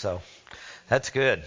so that's good.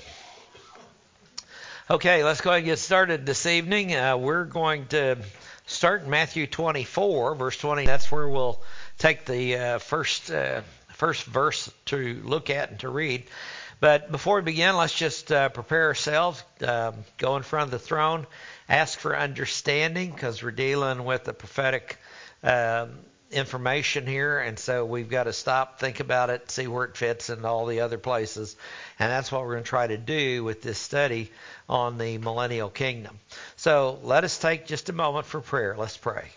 Okay, let's go ahead and get started this evening. We're going to start in Matthew 24, verse 20. That's where we'll take the first verse to look at and to read. But before we begin, let's just prepare ourselves, go in front of the throne, ask for understanding, because we're dealing with the prophetic information here, and so we've got to stop, think about it, see where it fits in all the other places. And that's what we're going to try to do with this study on the millennial kingdom. So let us take just a moment for prayer. Let's pray.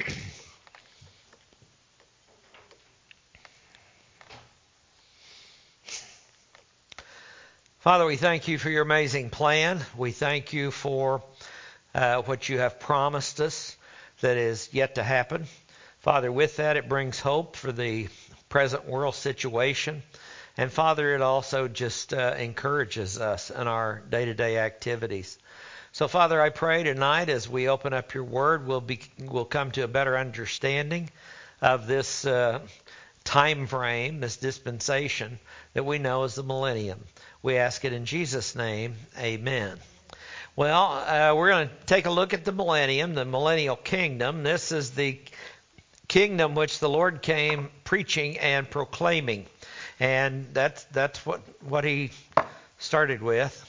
Father, we thank you for your amazing plan. We thank you for what you have promised us that is yet to happen. Father, with that, it brings hope for the present world situation. And Father, it also just encourages us in our day-to-day activities. So Father, I pray tonight as we open up your word, we'll come to a better understanding of this time frame, this dispensation that we know as the millennium. We ask it in Jesus' name, amen. Well, we're going to take a look at the millennium, the millennial kingdom. This is the kingdom which the Lord came preaching and proclaiming. And that's what he started with.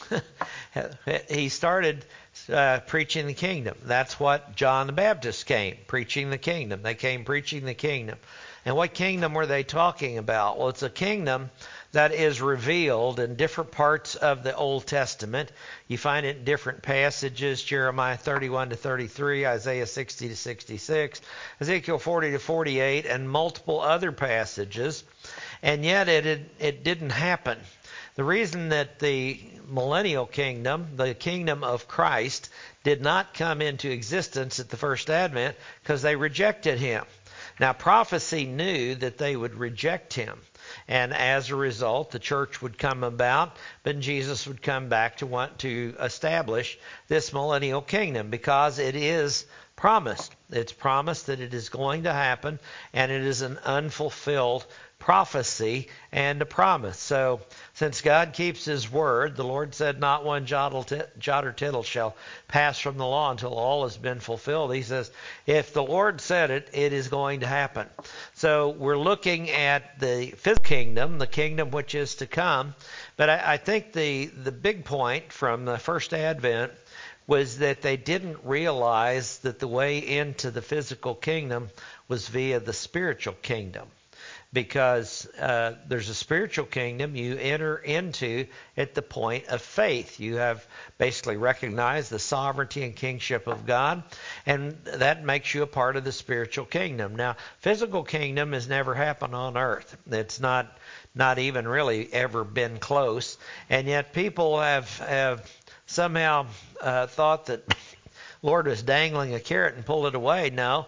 He started preaching the kingdom. That's what John the Baptist came, preaching the kingdom. They came preaching the kingdom. And what kingdom were they talking about? Well, it's a kingdom that is revealed in different parts of the Old Testament. You find it in different passages, Jeremiah 31 to 33, Isaiah 60 to 66, Ezekiel 40 to 48, and multiple other passages. And yet it didn't happen. The reason that the millennial kingdom, the kingdom of Christ, did not come into existence at the first advent because they rejected him. Now, prophecy knew that they would reject him. And as a result, the church would come about, but Jesus would come back to want to establish this millennial kingdom because it is promised. It's promised that it is going to happen, and it is an unfulfilled prophecy and a promise. So, since God keeps his word, the Lord said, not one jot or tittle shall pass from the law until all has been fulfilled. He says, if the Lord said it, it is going to happen. So, we're looking at the physical kingdom, the kingdom which is to come. But I think the big point from the first advent was that they didn't realize that the way into the physical kingdom was via the spiritual kingdom. Because there's a spiritual kingdom you enter into at the point of faith. You have basically recognized the sovereignty and kingship of God, and that makes you a part of the spiritual kingdom. Now, physical kingdom has never happened on earth. It's not even really ever been close, and yet people have somehow thought that Lord was dangling a carrot and pulled it away. No.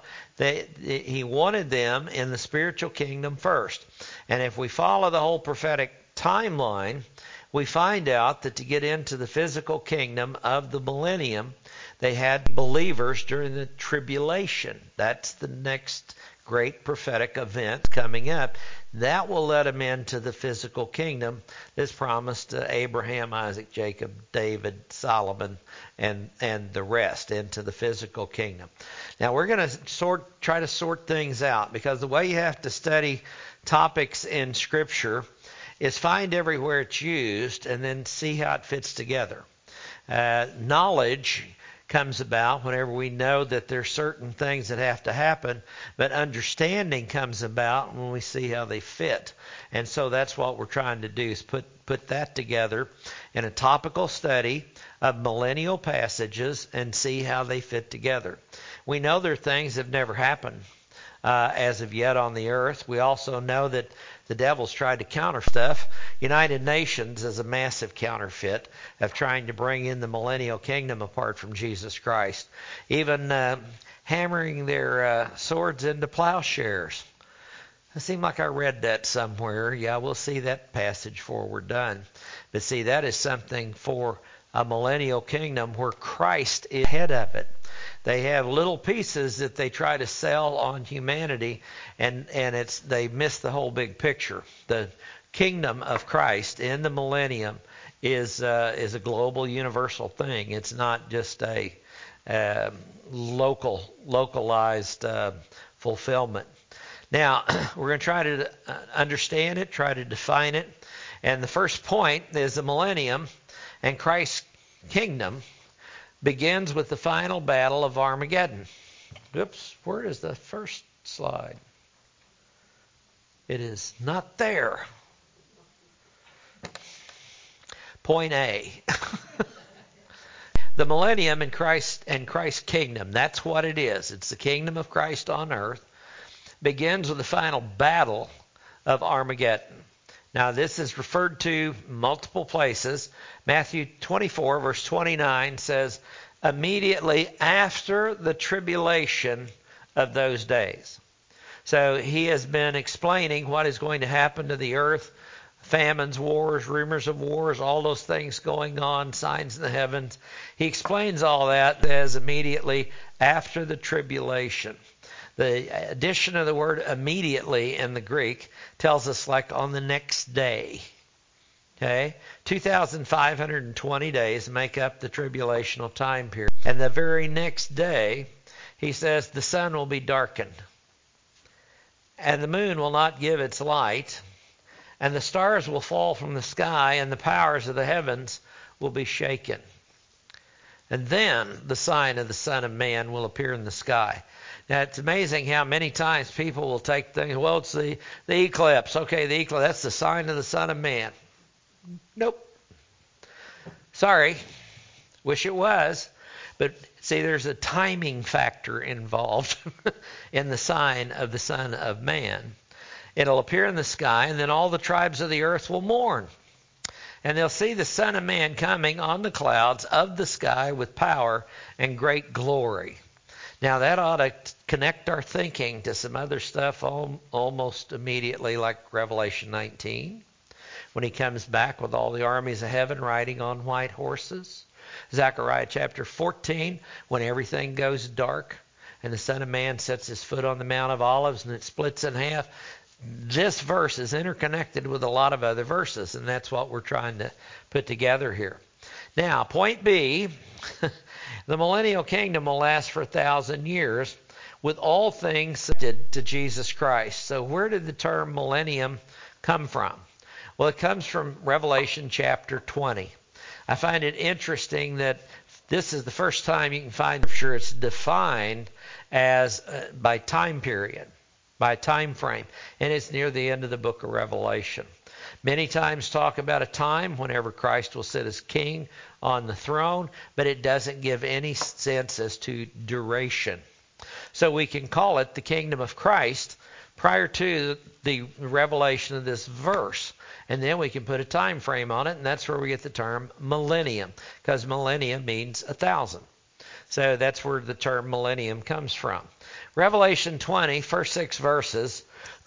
He wanted them in the spiritual kingdom first. And if we follow the whole prophetic timeline, we find out that to get into the physical kingdom of the millennium, they had believers during the tribulation. That's the next great prophetic event coming up. That will let them into the physical kingdom that's promised to Abraham, Isaac, Jacob, David, Solomon, and the rest into the physical kingdom. Now we're going to try to sort things out, because the way you have to study topics in Scripture is find everywhere it's used and then see how it fits together. Knowledge comes about whenever we know that there's certain things that have to happen, but understanding comes about when we see how they fit. And so that's what we're trying to do, is put that together in a topical study of millennial passages and see how they fit together. We know there are things that have never happened as of yet on the earth. We also know that the devil's tried to counter stuff. United Nations is a massive counterfeit of trying to bring in the millennial kingdom apart from Jesus Christ. Even hammering their swords into plowshares. It seemed like I read that somewhere. Yeah, we'll see that passage before we're done. But see, that is something for a millennial kingdom where Christ is head of it. They have little pieces that they try to sell on humanity, and they miss the whole big picture. The kingdom of Christ in the millennium is a global, universal thing. It's not just a localized fulfillment. Now, we're going to try to understand it, try to define it. And the first point is the millennium and Christ's kingdom begins with the final battle of Armageddon. Oops, where is the first slide? It is not there. Point A. The millennium and Christ's kingdom, that's what it is. It's the kingdom of Christ on earth. Begins with the final battle of Armageddon. Now, this is referred to multiple places. Matthew 24, verse 29 says, immediately after the tribulation of those days. So he has been explaining what is going to happen to the earth. Famines, wars, rumors of wars, all those things going on, signs in the heavens. He explains all that as immediately after the tribulation. The addition of the word immediately in the Greek tells us like on the next day. Okay? 2,520 days make up the tribulational time period. And the very next day, he says the sun will be darkened. And the moon will not give its light. And the stars will fall from the sky, and the powers of the heavens will be shaken. And then the sign of the Son of Man will appear in the sky. Now, it's amazing how many times people will take things, well, it's the eclipse. Okay, the eclipse, that's the sign of the Son of Man. Nope. Sorry. Wish it was. But see, there's a timing factor involved in the sign of the Son of Man. It'll appear in the sky, and then all the tribes of the earth will mourn. And they'll see the Son of Man coming on the clouds of the sky with power and great glory. Now, that ought to connect our thinking to some other stuff almost immediately, like Revelation 19, when he comes back with all the armies of heaven riding on white horses. Zechariah chapter 14, when everything goes dark and the Son of Man sets his foot on the Mount of Olives and it splits in half. This verse is interconnected with a lot of other verses, and that's what we're trying to put together here. Now, point B, the millennial kingdom will last for 1,000 years with all things subjected to Jesus Christ. So where did the term millennium come from? Well, it comes from Revelation chapter 20. I find it interesting that this is the first time you can find sure it's defined as by time period, by time frame, and it's near the end of the book of Revelation. Many times talk about a time whenever Christ will sit as king on the throne, but it doesn't give any sense as to duration. So we can call it the kingdom of Christ prior to the revelation of this verse. And then we can put a time frame on it, and that's where we get the term millennium, because millennium means 1,000. So that's where the term millennium comes from. Revelation 20, first 6 verses,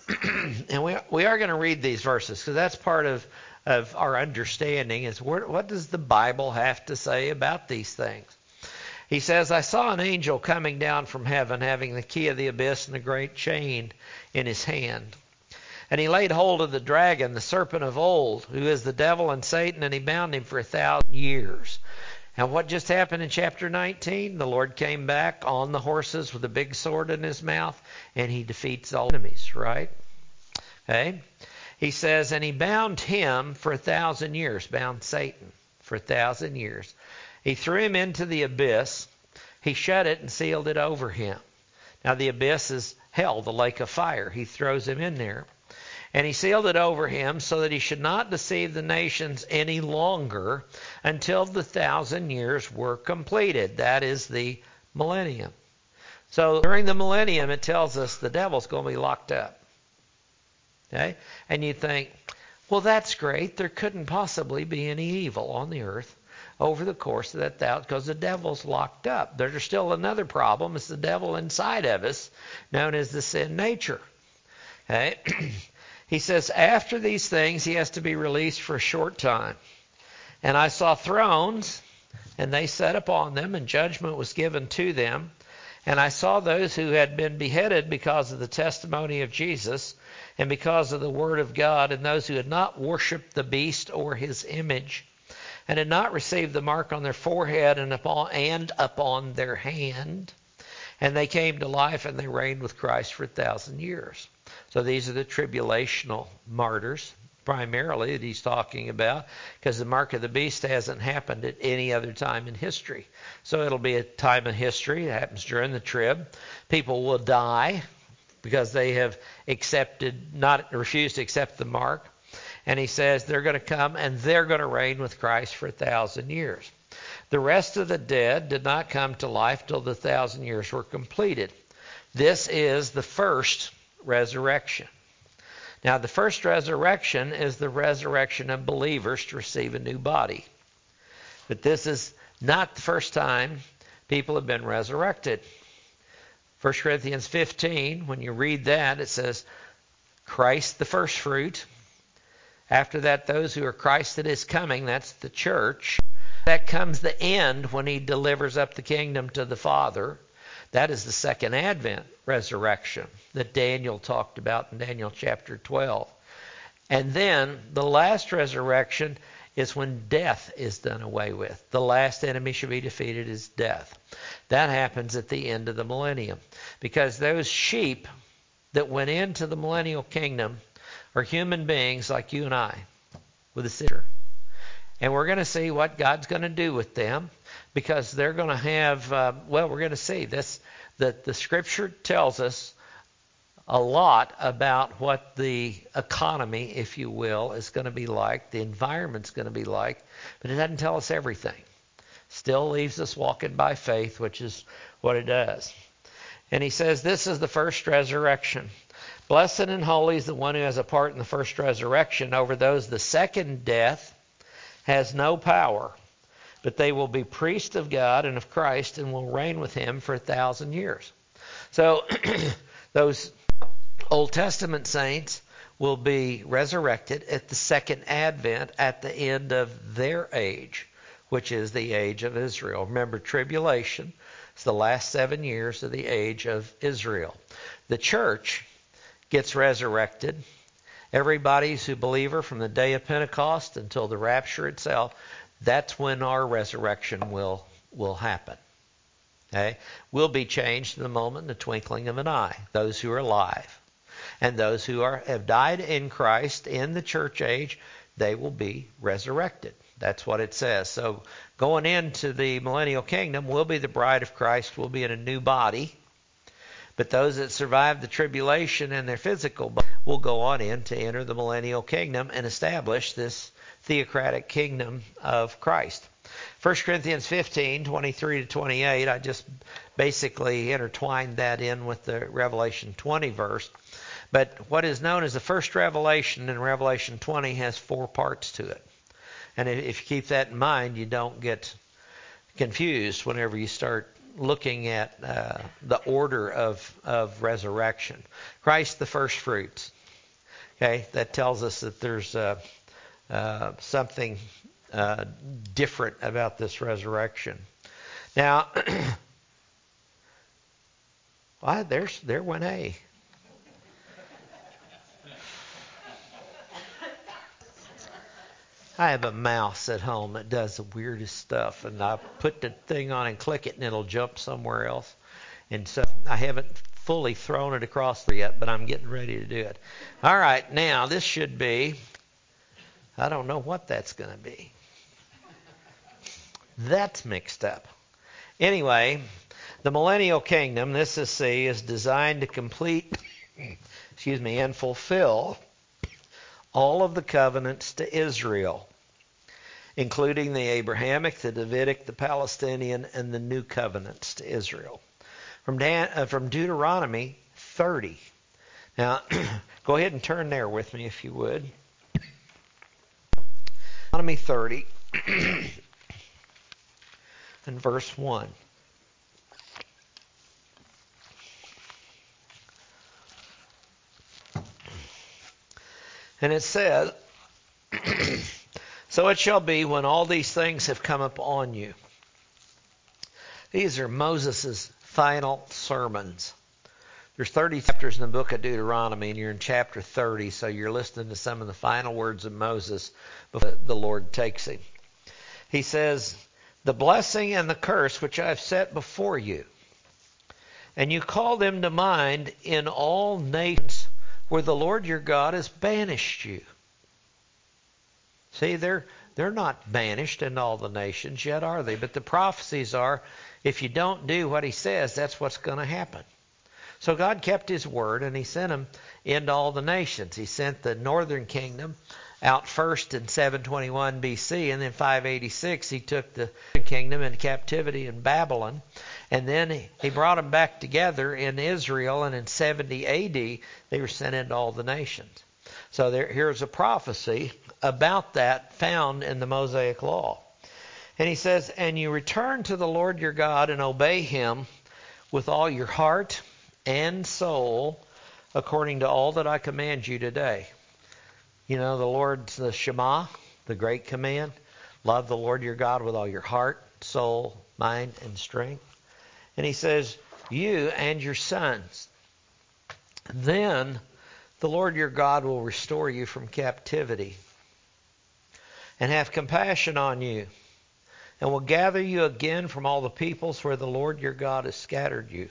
and we are going to read these verses, because that's part of our understanding is what does the Bible have to say about these things. He says, I saw an angel coming down from heaven, having the key of the abyss and a great chain in his hand. And he laid hold of the dragon, the serpent of old, who is the devil and Satan, and he bound him for 1,000 years. And what just happened in chapter 19? The Lord came back on the horses with a big sword in his mouth, and he defeats all enemies, right? Okay. He says, and he bound him for 1,000 years, bound Satan for 1,000 years. He threw him into the abyss. He shut it and sealed it over him. Now the abyss is hell, the lake of fire. He throws him in there. And he sealed it over him so that he should not deceive the nations any longer until the 1,000 years were completed. That is the millennium. So during the millennium, it tells us the devil's going to be locked up. Okay? And you think, well, that's great. There couldn't possibly be any evil on the earth over the course of that 1,000 because the devil's locked up. There's still another problem. It's the devil inside of us, known as the sin nature. Okay? He says, after these things, he has to be released for a short time. And I saw thrones, and they sat upon them, and judgment was given to them. And I saw those who had been beheaded because of the testimony of Jesus and because of the word of God, and those who had not worshipped the beast or his image, and had not received the mark on their forehead and upon their hand. And they came to life, and they reigned with Christ for 1,000 years. So these are the tribulational martyrs, primarily, that he's talking about, because the mark of the beast hasn't happened at any other time in history. So it'll be a time of history. It happens during the trib. People will die because they have refused to accept the mark. And he says they're going to come and they're going to reign with Christ for 1,000 years. The rest of the dead did not come to life till the 1,000 years were completed. This is the first resurrection. Now, the first resurrection is the resurrection of believers to receive a new body. But this is not the first time people have been resurrected. 1 Corinthians 15, when you read that, it says, Christ the first fruit. After that, those who are Christ that is coming, that's the church. That comes the end when he delivers up the kingdom to the Father. That is the second advent resurrection that Daniel talked about in Daniel chapter 12. And then the last resurrection is when death is done away with. The last enemy should be defeated is death. That happens at the end of the millennium. Because those sheep that went into the millennial kingdom are human beings like you and I with a sinner. And we're going to see what God's going to do with them, because they're going to have, we're going to see this, that the Scripture tells us a lot about what the economy, if you will, is going to be like, the environment's going to be like, but it doesn't tell us everything. Still leaves us walking by faith, which is what it does. And he says this is the first resurrection. Blessed and holy is the one who has a part in the first resurrection. Over those the second death has no power, but they will be priests of God and of Christ and will reign with him for 1,000 years. So those Old Testament saints will be resurrected at the second advent at the end of their age, which is the age of Israel. Remember, tribulation is the last 7 years of the age of Israel. The church gets resurrected. Everybody's a believer from the day of Pentecost until the rapture itself. That's when our resurrection will happen. Okay? We'll be changed in the moment, in the twinkling of an eye. Those who are alive. And those who have died in Christ in the church age, they will be resurrected. That's what it says. So going into the millennial kingdom, we'll be the bride of Christ. We'll be in a new body. But those that survive the tribulation in their physical body will go on in to enter the millennial kingdom and establish this theocratic kingdom of Christ. 1 Corinthians 15, 23 to 28, I just basically intertwined that in with the Revelation 20 verse. But what is known as the first revelation in Revelation 20 has 4 parts to it. And if you keep that in mind, you don't get confused whenever you start looking at the order of resurrection. Christ the first fruits. Okay, that tells us that there's something different about this resurrection. Now, there went A. I have a mouse at home that does the weirdest stuff, and I put the thing on and click it, and it'll jump somewhere else. And so I haven't fully thrown it across there yet, but I'm getting ready to do it. All right, now this should be, I don't know what that's going to be. That's mixed up. Anyway, the millennial kingdom, this is C, is designed to complete, and fulfill all of the covenants to Israel, including the Abrahamic, the Davidic, the Palestinian, and the new covenants to Israel. From Deuteronomy 30. Now, go ahead and turn there with me if you would. Deuteronomy 30 and verse 1. And it says, so it shall be when all these things have come upon you. These are Moses' final sermons. There's 30 chapters in the book of Deuteronomy, and you're in chapter 30, so you're listening to some of the final words of Moses before the Lord takes him. He says, the blessing and the curse which I have set before you, and you call them to mind in all nations where the Lord your God has banished you. See, they're not banished in all the nations yet, are they? But the prophecies are, if you don't do what he says, that's what's going to happen. So God kept his word, and he sent them into all the nations. He sent the northern kingdom out first in 721 BC, and then 586 he took the kingdom into captivity in Babylon. And then he brought them back together in Israel, and in 70 AD they were sent into all the nations. So here's a prophecy about that found in the Mosaic Law. And he says, and you return to the Lord your God and obey him with all your heart and soul, according to all that I command you today. You know, the Lord's the Shema, the great command. Love the Lord your God with all your heart, soul, mind, and strength. And he says, you and your sons. Then the Lord your God will restore you from captivity and have compassion on you, and will gather you again from all the peoples where the Lord your God has scattered you.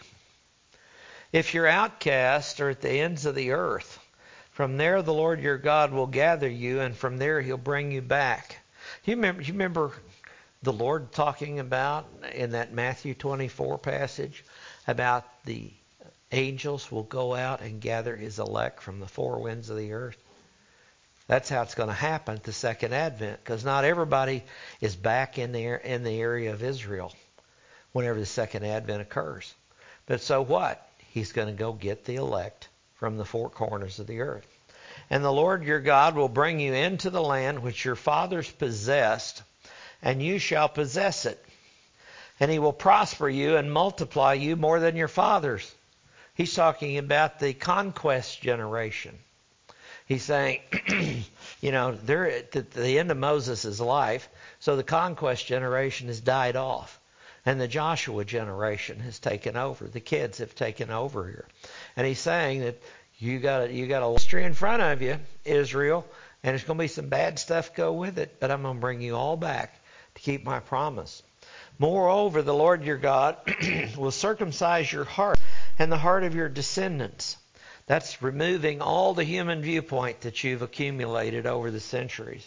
If you're outcast or at the ends of the earth, from there the Lord your God will gather you, and from there he'll bring you back. You remember the Lord talking about in that Matthew 24 passage about the angels will go out and gather his elect from the four winds of the earth? That's how it's going to happen at the second advent, because not everybody is back in the area of Israel whenever the second advent occurs. But so what? He's going to go get the elect from the four corners of the earth. And the Lord your God will bring you into the land which your fathers possessed, and you shall possess it. And he will prosper you and multiply you more than your fathers. He's talking about the conquest generation. He's saying, they're at the end of Moses' life, so the conquest generation has died off. And the Joshua generation has taken over. The kids have taken over here. And he's saying that you got a history in front of you, Israel, and there's going to be some bad stuff go with it, but I'm going to bring you all back to keep my promise. Moreover, the Lord your God will circumcise your heart and the heart of your descendants. That's removing all the human viewpoint that you've accumulated over the centuries.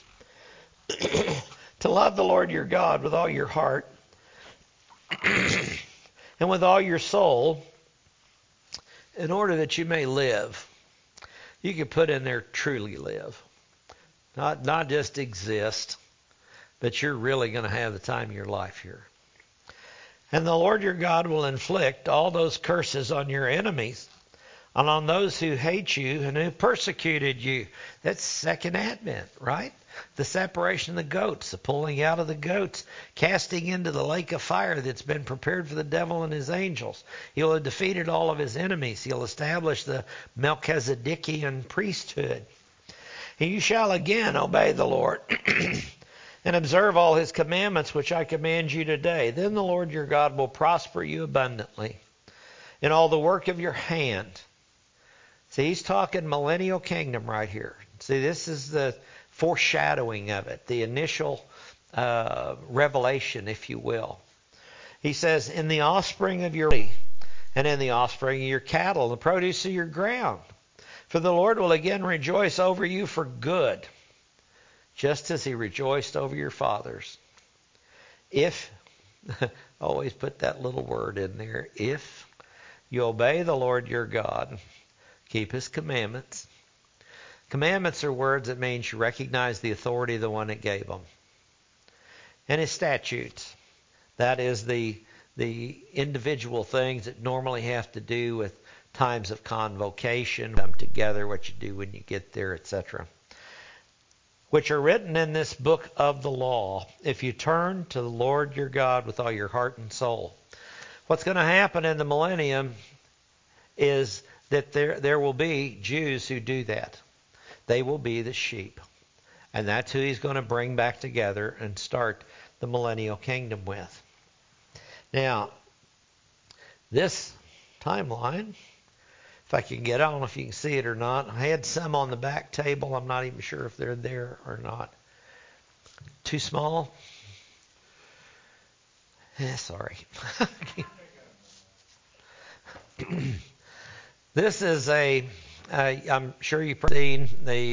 To love the Lord your God with all your heart and with all your soul, in order that you may live. You could put in there truly live. Not just exist, but you're really going to have the time of your life here. And the Lord your God will inflict all those curses on your enemies and on those who hate you and who persecuted you. That's second advent, right? The separation of the goats, the pulling out of the goats, casting into the lake of fire that's been prepared for the devil and his angels. He'll have defeated all of his enemies. He'll establish the Melchizedekian priesthood. And you shall again obey the Lord and observe all his commandments which I command you today. Then the Lord your God will prosper you abundantly in all the work of your hand. See, he's talking millennial kingdom right here. See, this is the foreshadowing of it, the initial revelation, if you will. He says, in the offspring of your body, and in the offspring of your cattle, the produce of your ground. For the Lord will again rejoice over you for good, just as he rejoiced over your fathers. If, always put that little word in there, if you obey the Lord your God, keep his commandments. Commandments are words that means you recognize the authority of the one that gave them. And his statutes. That is the individual things that normally have to do with times of convocation, come together, what you do when you get there, etc. Which are written in this book of the law, if you turn to the Lord your God with all your heart and soul. What's going to happen in the millennium is that there will be Jews who do that. They will be the sheep. And that's who he's going to bring back together and start the millennial kingdom with. Now, this timeline, if I can get, I don't know if you can see it or not. I had some on the back table. I'm not even sure if they're there or not. Too small? Sorry. This is I'm sure you've seen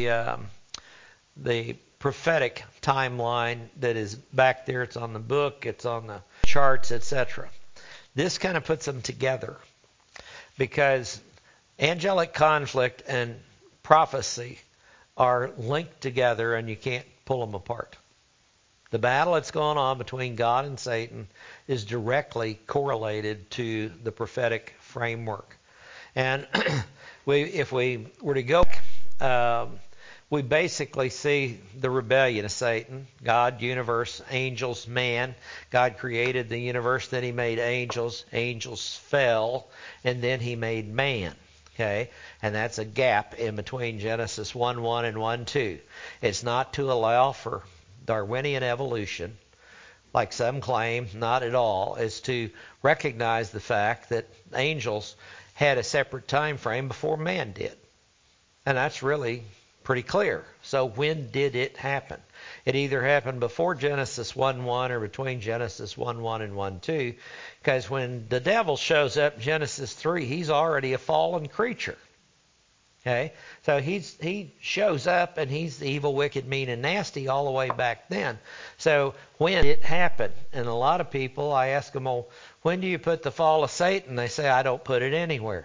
the prophetic timeline that is back there. It's on the book, it's on the charts, etc. This kind of puts them together because angelic conflict and prophecy are linked together and you can't pull them apart. The battle that's going on between God and Satan is directly correlated to the prophetic framework. And if we were to go, we basically see the rebellion of Satan, God, universe, angels, man. God created the universe, then he made angels. Angels fell, and then he made man. Okay? And that's a gap in between Genesis 1:1 and 1:2. It's not to allow for Darwinian evolution, like some claim, not at all. It's to recognize the fact that angels had a separate time frame before man did. And that's really pretty clear. So when did it happen? It either happened before Genesis 1:1 or between Genesis 1:1 and 1:2, because when the devil shows up in Genesis 3, he's already a fallen creature. Okay? So he shows up and he's the evil, wicked, mean, and nasty all the way back then. So when did it happen? And a lot of people, I ask them, well, when do you put the fall of Satan? They say, I don't put it anywhere.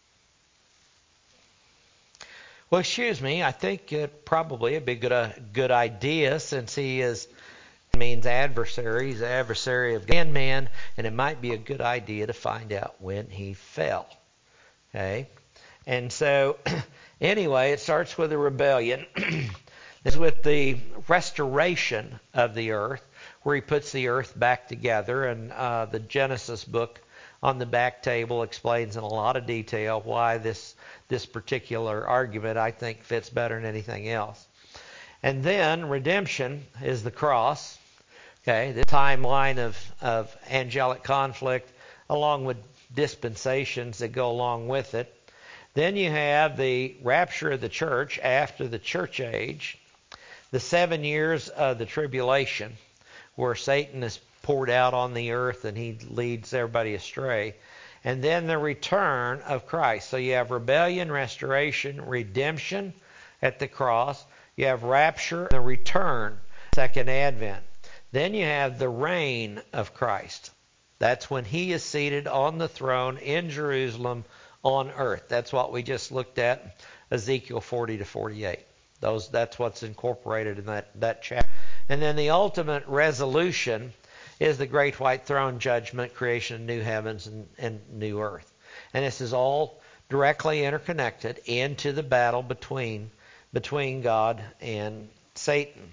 Well, excuse me, I think it probably would be a good idea, since he means adversary. He's the adversary of God and man, and it might be a good idea to find out when he fell. Okay? And so, anyway, it starts with a rebellion. It's with the restoration of the earth, where he puts the earth back together. And the Genesis book on the back table explains in a lot of detail why this particular argument, I think, fits better than anything else. And then redemption is the cross. Okay, the timeline of angelic conflict, along with dispensations that go along with it. Then you have the rapture of the church after the church age, the 7 years of the tribulation, where Satan is poured out on the earth and he leads everybody astray, and then the return of Christ. So you have rebellion, restoration, redemption at the cross. You have rapture, the return, second advent. Then you have the reign of Christ. That's when he is seated on the throne in Jerusalem on earth. That's what we just looked at, Ezekiel 40 to 48. That's what's incorporated in that chapter. And then the ultimate resolution is the great white throne judgment, creation of new heavens and new earth. And this is all directly interconnected into the battle between God and Satan.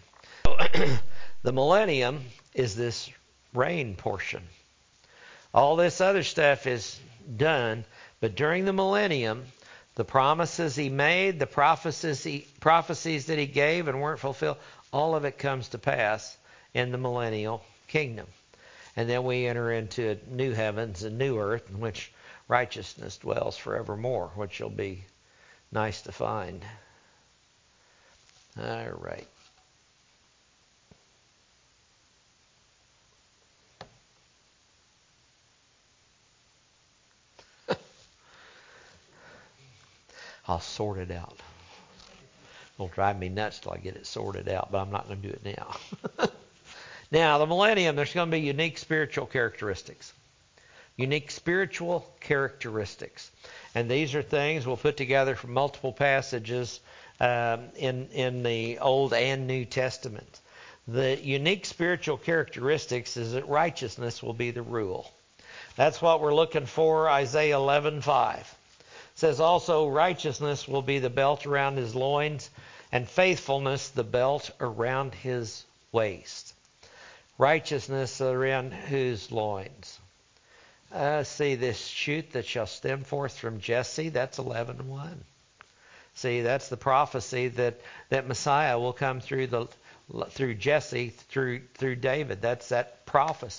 The millennium is this reign portion. All this other stuff is done, but during the millennium, the promises he made, the prophecies that he gave and weren't fulfilled, all of it comes to pass in the millennial kingdom. And then we enter into new heavens and new earth, in which righteousness dwells forevermore, which will be nice to find. All right. I'll sort it out. It'll drive me nuts till I get it sorted out, but I'm not going to do it now. Now, the millennium, there's going to be unique spiritual characteristics. Unique spiritual characteristics. And these are things we'll put together from multiple passages in the Old and New Testament. The unique spiritual characteristics is that righteousness will be the rule. That's what we're looking for, Isaiah 11:5. Says also, righteousness will be the belt around his loins, and faithfulness the belt around his waist. Righteousness around whose loins? See, this shoot that shall stem forth from Jesse, that's 11:1. See, that's the prophecy that Messiah will come through Jesse, through David. That's that prophecy.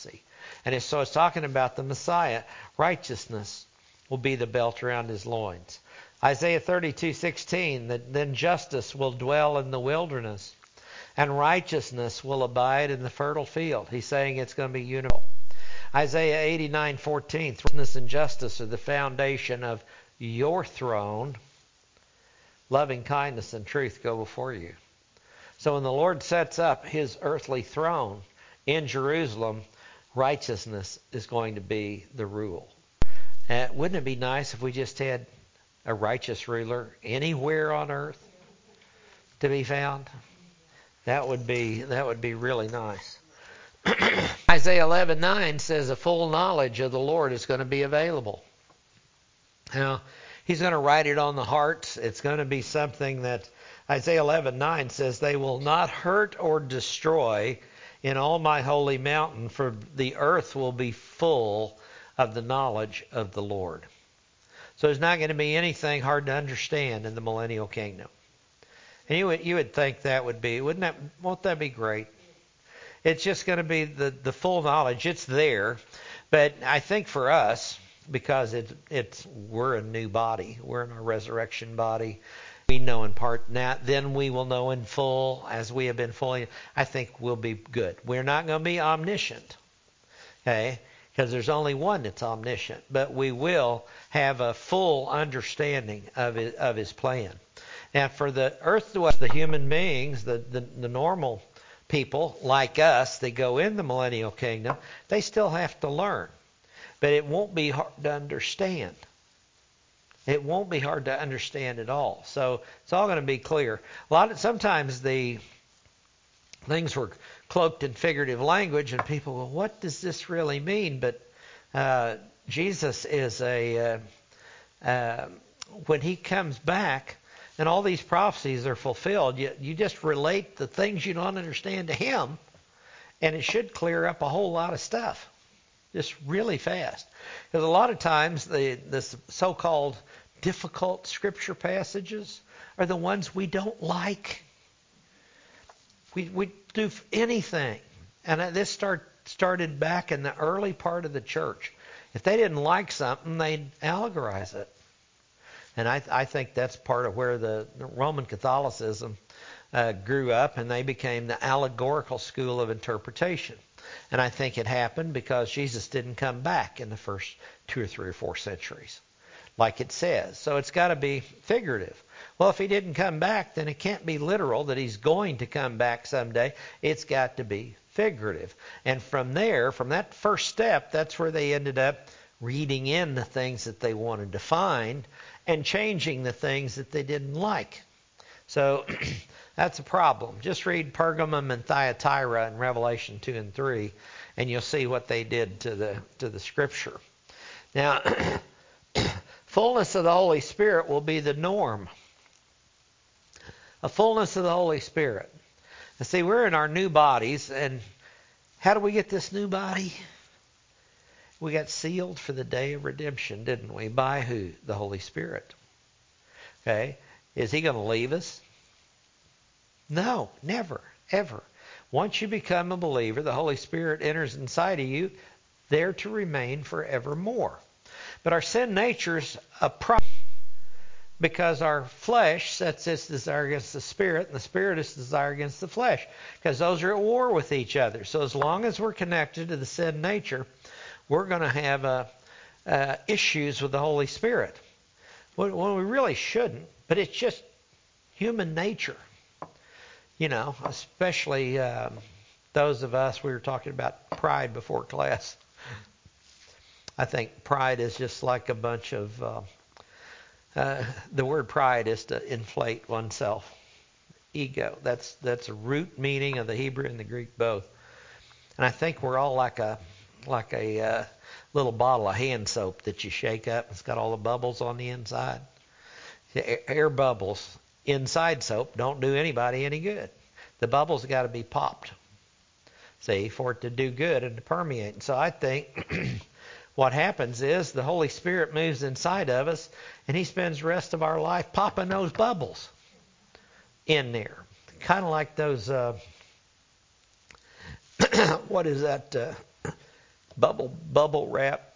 And so it's talking about the Messiah. Righteousness will be the belt around his loins. Isaiah 32:16, that then justice will dwell in the wilderness, and righteousness will abide in the fertile field. He's saying it's going to be universal. Isaiah 89:14, righteousness and justice are the foundation of your throne. Loving kindness and truth go before you. So when the Lord sets up his earthly throne in Jerusalem, righteousness is going to be the rule. Wouldn't it be nice if we just had a righteous ruler anywhere on earth to be found? That would be really nice. Isaiah 11:9 says a full knowledge of the Lord is going to be available. Now, he's going to write it on the hearts. It's going to be something that Isaiah 11:9 says, they will not hurt or destroy in all my holy mountain, for the earth will be full of the knowledge of the Lord. So there's not going to be anything hard to understand in the millennial kingdom. And you would think that would be, won't that be great? It's just going to be the full knowledge. It's there. But I think for us, because we're a new body, we're in our resurrection body, we know in part now, then we will know in full as we have been fully. I think we'll be good. We're not going to be omniscient, okay? Because there's only one that's omniscient. But we will have a full understanding of his plan. Now, for the earth, the human beings, the normal people like us that go in the millennial kingdom, they still have to learn. But it won't be hard to understand. It won't be hard to understand at all. So it's all going to be clear. Sometimes the things were cloaked in figurative language, and people go, what does this really mean? But Jesus is when he comes back and all these prophecies are fulfilled, you just relate the things you don't understand to him, and it should clear up a whole lot of stuff just really fast. Because a lot of times the so-called difficult scripture passages are the ones we don't like. We do anything. And this started back in the early part of the church. If they didn't like something, they'd allegorize it. And I think that's part of where the Roman Catholicism grew up, and they became the allegorical school of interpretation. And I think it happened because Jesus didn't come back in the first 2 or 3 or 4 centuries, like it says. So it's got to be figurative. Well, if he didn't come back, then it can't be literal that he's going to come back someday. It's got to be figurative. And from there, from that first step, that's where they ended up reading in the things that they wanted to find and changing the things that they didn't like. So that's a problem. Just read Pergamum and Thyatira in Revelation 2 and 3, and you'll see what they did to the Scripture. Now, fullness of the Holy Spirit will be the norm. A fullness of the Holy Spirit. Now, see, we're in our new bodies, and how do we get this new body? We got sealed for the day of redemption, didn't we? By who? The Holy Spirit. Okay? Is he going to leave us? No, never, ever. Once you become a believer, the Holy Spirit enters inside of you, there to remain forevermore. But our sin nature's a problem because our flesh sets its desire against the Spirit, and the Spirit is desire against the flesh, because those are at war with each other. So as long as we're connected to the sin nature, we're going to have issues with the Holy Spirit. Well, we really shouldn't, but it's just human nature. You know, especially those of us, we were talking about pride before class. I think pride is just like a bunch of, the word pride is to inflate oneself. Ego. That's a root meaning of the Hebrew and the Greek both. And I think we're all like a little bottle of hand soap that you shake up. It's got all the bubbles on the inside. Air bubbles inside soap don't do anybody any good. The bubbles got to be popped, see, for it to do good and to permeate. And so I think what happens is the Holy Spirit moves inside of us, and he spends the rest of our life popping those bubbles in there. Kind of like those, what is that, bubble wrap.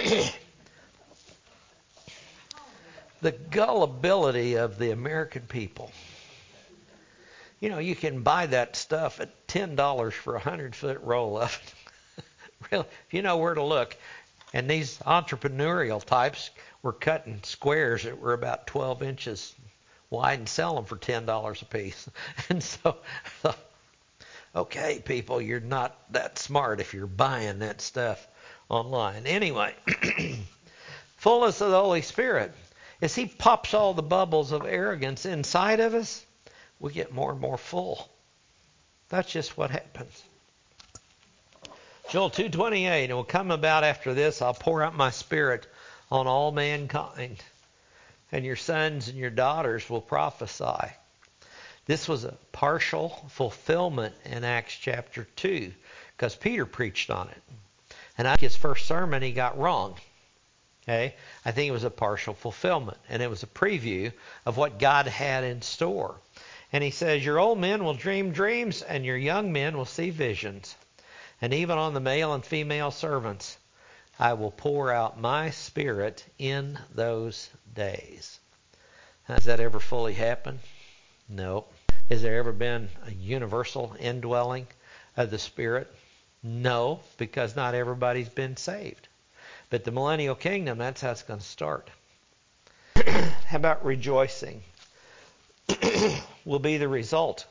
The gullibility of the American people. You know, you can buy that stuff at $10 for a 100-foot roll of it. Really, if you know where to look. And these entrepreneurial types were cutting squares that were about 12 inches wide and sell them for $10 a piece. And so, okay, people, you're not that smart if you're buying that stuff online. Anyway, fullness of the Holy Spirit. As He pops all the bubbles of arrogance inside of us, we get more and more full. That's just what happens. Joel 2:28, it will come about after this, I'll pour out my Spirit on all mankind, and your sons and your daughters will prophesy. This was a partial fulfillment in Acts chapter 2, because Peter preached on it. And I think his first sermon he got wrong. Okay? I think it was a partial fulfillment, and it was a preview of what God had in store. And he says, your old men will dream dreams, and your young men will see visions. And even on the male and female servants, I will pour out my Spirit in those days. Has that ever fully happened? No. Has there ever been a universal indwelling of the Spirit? No, because not everybody's been saved. But the millennial kingdom, that's how it's going to start. How about rejoicing? Will be the result.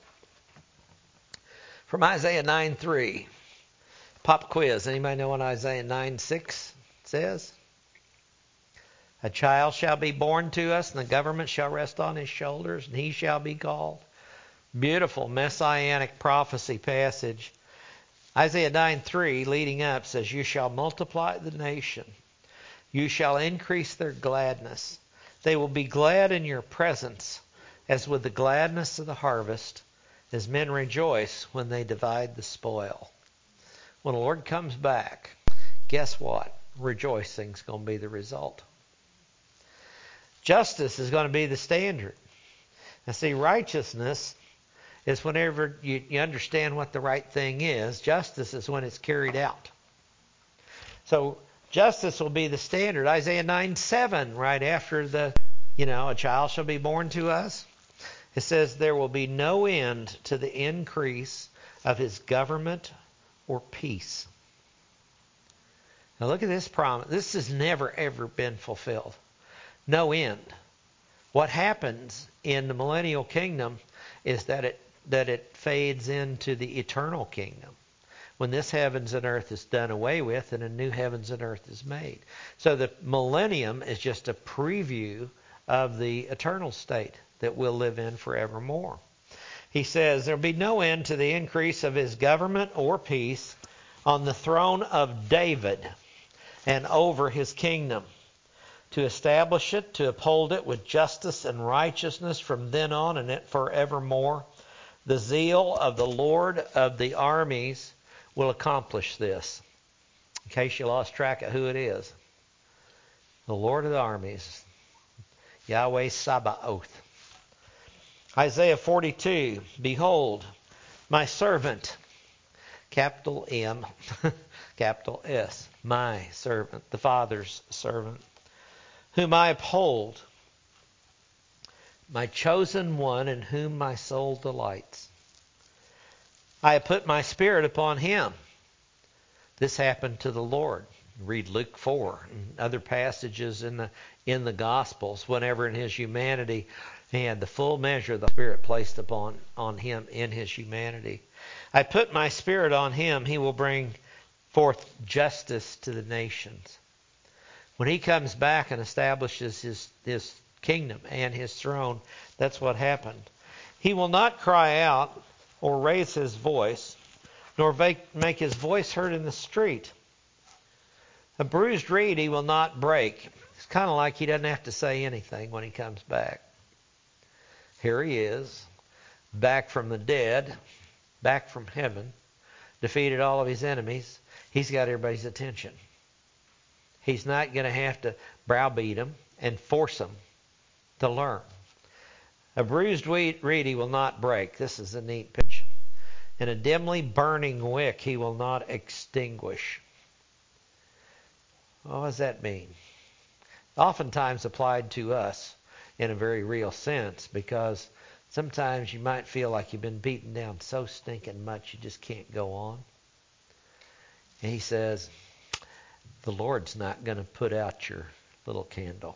From Isaiah 9:3. Pop quiz. Anybody know what Isaiah 9:6 says? A child shall be born to us, and the government shall rest on his shoulders, and he shall be called. Beautiful messianic prophecy passage. Isaiah 9:3 leading up says, you shall multiply the nation. You shall increase their gladness. They will be glad in your presence, as with the gladness of the harvest, as men rejoice when they divide the spoil. When the Lord comes back, guess what? Rejoicing's going to be the result. Justice is going to be the standard. Now see, righteousness is whenever you understand what the right thing is. Justice is when it's carried out. So justice will be the standard. Isaiah 9:7, right after a child shall be born to us. It says there will be no end to the increase of his government or peace. Now look at this promise. This has never ever been fulfilled. No end. What happens in the millennial kingdom is that it fades into the eternal kingdom, when this heavens and earth is done away with and a new heavens and earth is made. So the millennium is just a preview of the eternal state that we'll live in forevermore. He says there'll be no end to the increase of his government or peace on the throne of David and over his kingdom, to establish it, to uphold it with justice and righteousness from then on and forevermore. The zeal of the Lord of the armies will accomplish this. In case you lost track of who it is. The Lord of the armies. Yahweh Sabaoth. Isaiah 42. Behold, my servant. Capital M. Capital S. My servant. The Father's servant. Whom I uphold. My chosen one in whom my soul delights. I have put my Spirit upon him. This happened to the Lord. Read Luke 4 and other passages in the Gospels. Whenever in his humanity he had the full measure of the Spirit placed upon him in his humanity. I put my Spirit on him. He will bring forth justice to the nations. When he comes back and establishes his kingdom and his throne, that's what happened. He will not cry out or raise his voice, nor make his voice heard in the street. A bruised reed he will not break. It's kind of like he doesn't have to say anything when he comes back. Here he is, back from the dead, back from heaven, defeated all of his enemies. He's got everybody's attention. He's not going to have to browbeat them and force them to learn. A bruised reed he will not break. This is a neat picture. And a dimly burning wick he will not extinguish. What does that mean? Oftentimes applied to us in a very real sense, because sometimes you might feel like you've been beaten down so stinking much you just can't go on. And he says, the Lord's not going to put out your little candle.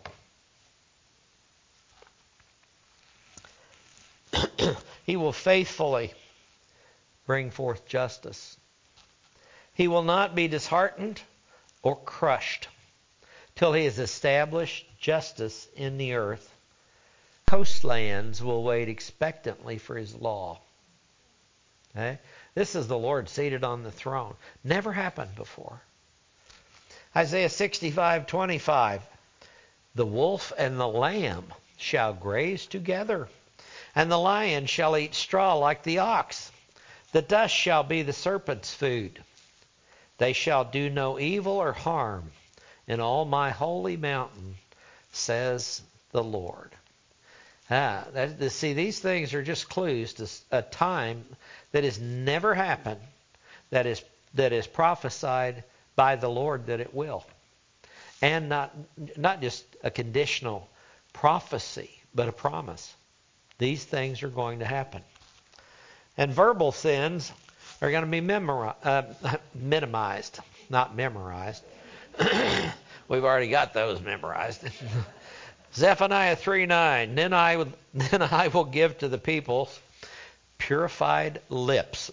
He will faithfully bring forth justice. He will not be disheartened or crushed till he has established justice in the earth. Coastlands will wait expectantly for his law. Okay? This is the Lord seated on the throne. Never happened before. Isaiah 65:25. The wolf and the lamb shall graze together, and the lion shall eat straw like the ox. The dust shall be the serpent's food. They shall do no evil or harm in all my holy mountain, says the Lord. See, these things are just clues to a time that has never happened, that is prophesied by the Lord that it will. And not just a conditional prophecy, but a promise. These things are going to happen. And verbal sins are going to be minimized, not memorized. We've already got those memorized. Zephaniah 3:9. Then I will give to the people purified lips,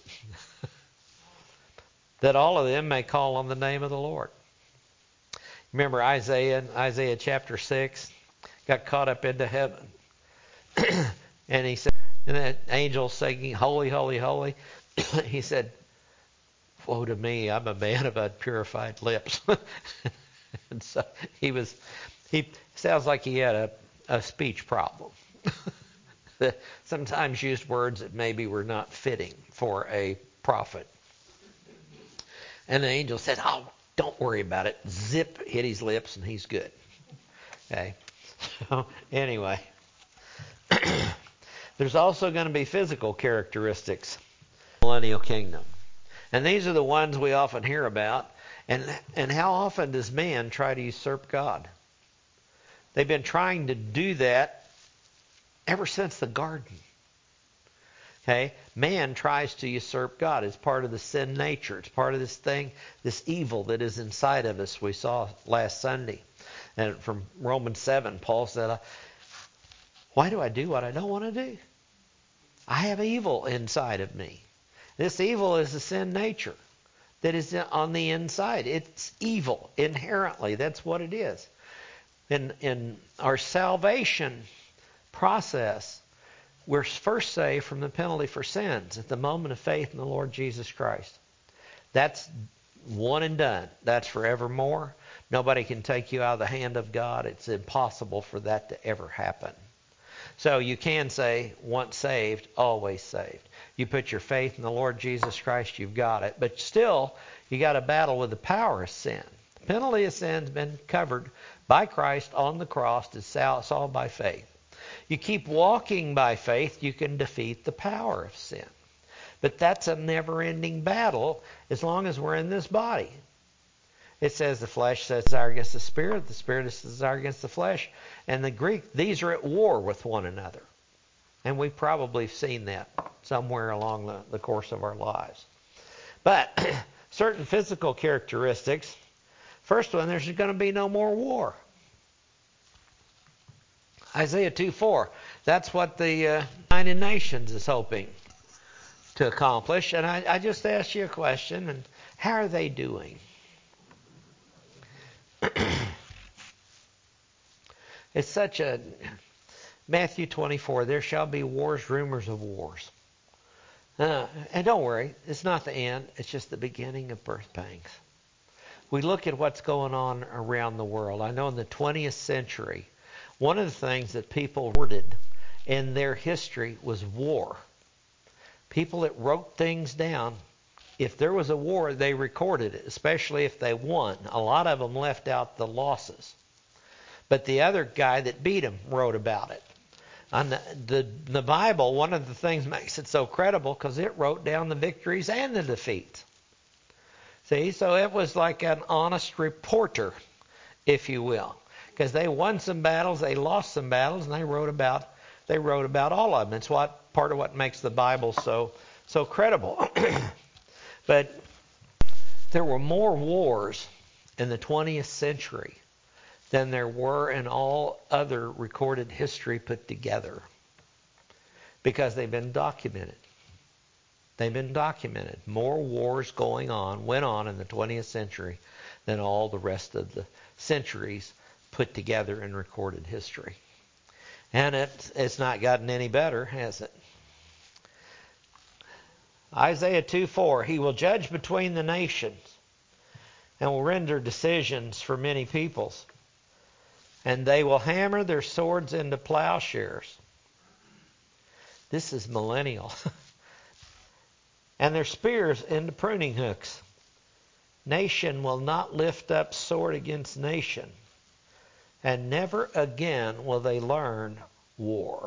that all of them may call on the name of the Lord. Remember Isaiah chapter 6 got caught up into heaven. And he said, and that angel singing, holy, holy, holy. He said, woe to me, I'm a man of unpurified lips. And so he sounds like he had a speech problem. Sometimes used words that maybe were not fitting for a prophet. And the angel said, oh, don't worry about it. Zip, hit his lips, and he's good. Okay. So anyway, there's also going to be physical characteristics in the millennial kingdom. And these are the ones we often hear about. And how often does man try to usurp God? They've been trying to do that ever since the garden. Okay? Man tries to usurp God. It's part of the sin nature. It's part of this thing, this evil that is inside of us. We saw last Sunday. And from Romans 7, Paul said, why do I do what I don't want to do? I have evil inside of me. This evil is the sin nature that is on the inside. It's evil inherently. That's what it is. In our salvation process, we're first saved from the penalty for sins at the moment of faith in the Lord Jesus Christ. That's one and done. That's forevermore. Nobody can take you out of the hand of God. It's impossible for that to ever happen. So you can say, once saved, always saved. You put your faith in the Lord Jesus Christ, you've got it. But still, you got to battle with the power of sin. The penalty of sin has been covered by Christ on the cross. It's all by faith. You keep walking by faith, you can defeat the power of sin. But that's a never-ending battle as long as we're in this body. It says the flesh says desire against the spirit is desire against the flesh. And the Greek, these are at war with one another. And we've probably seen that somewhere along the course of our lives. But certain physical characteristics. First one, there's going to be no more war. Isaiah 2:4. That's what the United Nations is hoping to accomplish. And I just asked you a question, and how are they doing? It's such a... Matthew 24, there shall be wars, rumors of wars. And don't worry, it's not the end. It's just the beginning of birth pangs. We look at what's going on around the world. I know in the 20th century, one of the things that people recorded in their history was war. People that wrote things down, if there was a war, they recorded it, especially if they won. A lot of them left out the losses. But the other guy that beat him wrote about it. On the Bible, one of the things makes it so credible because it wrote down the victories and the defeats. See, so it was like an honest reporter if you will. Because they won some battles, they lost some battles, and they wrote about all of them. It's part of what makes the Bible so credible. But there were more wars in the 20th century than there were in all other recorded history put together, because they've been documented. They've been documented. More wars went on in the 20th century than all the rest of the centuries put together in recorded history. And it's not gotten any better, has it? Isaiah 2:4, he will judge between the nations and will render decisions for many peoples. And they will hammer their swords into plowshares. This is millennial. And their spears into pruning hooks. Nation will not lift up sword against nation, and never again will they learn war.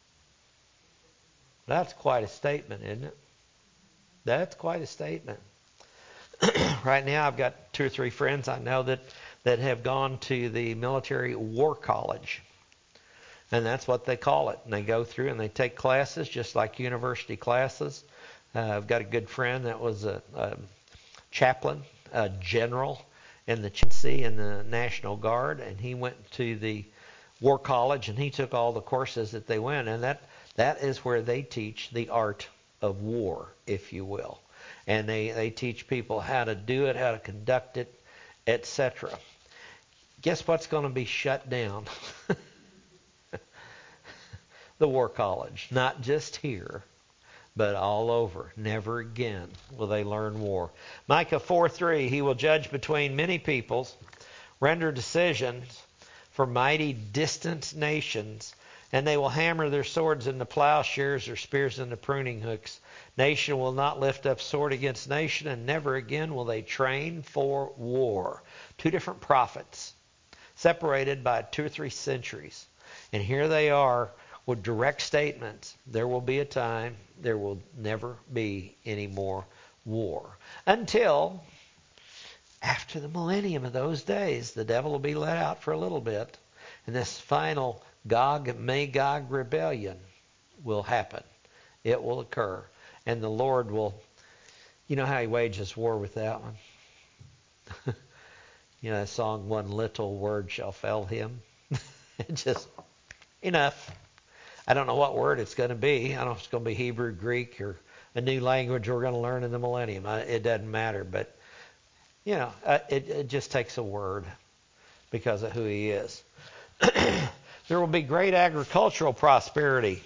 That's quite a statement, isn't it? That's quite a statement. Right now I've got 2 or 3 friends I know that have gone to the military war college. And that's what they call it. And they go through and they take classes just like university classes. I've got a good friend that was a chaplain, a general in the Chelsea in the National Guard, and he went to the war college and he took all the courses that they went. And that is where they teach the art of war, if you will. And they teach people how to do it, how to conduct it, etc. Guess what's going to be shut down? The war college. Not just here, but all over. Never again will they learn war. Micah 4:3, he will judge between many peoples, render decisions for mighty distant nations, and they will hammer their swords into plowshares, their spears into pruning hooks. Nation will not lift up sword against nation, and never again will they train for war. 2 different prophets, separated by 2 or 3 centuries. And here they are with direct statements. There will be a time, there will never be any more war. Until after the millennium of those days, the devil will be let out for a little bit. And this final Gog and Magog rebellion will happen. It will occur. And the Lord will, you know how he wages war with that one? You know that song, one little word shall fell him? Just enough. I don't know what word it's going to be. I don't know if it's going to be Hebrew, Greek, or a new language we're going to learn in the millennium. It doesn't matter. But, you know, it just takes a word because of who he is. There will be great agricultural prosperity.